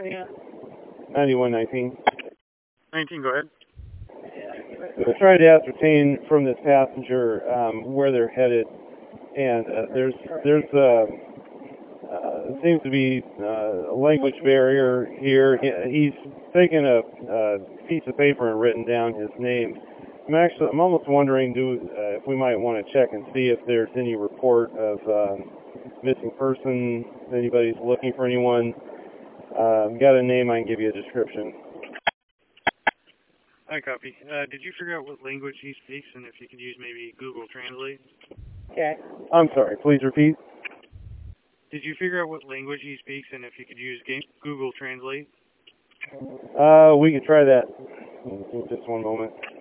area? 9119. 19, go ahead. We're trying to ascertain from this passenger where they're headed, and seems to be a language barrier here. He's taken a piece of paper and written down his name. I'm almost wondering if we might want to check and see if there's any report of missing person, if anybody's looking for anyone. Got a name, I can give you a description. I copy. Did you figure out what language he speaks and if you could use maybe Google Translate? Okay. I'm sorry, please repeat. Did you figure out what language he speaks and if you could use Google Translate? We could try that. Just one moment.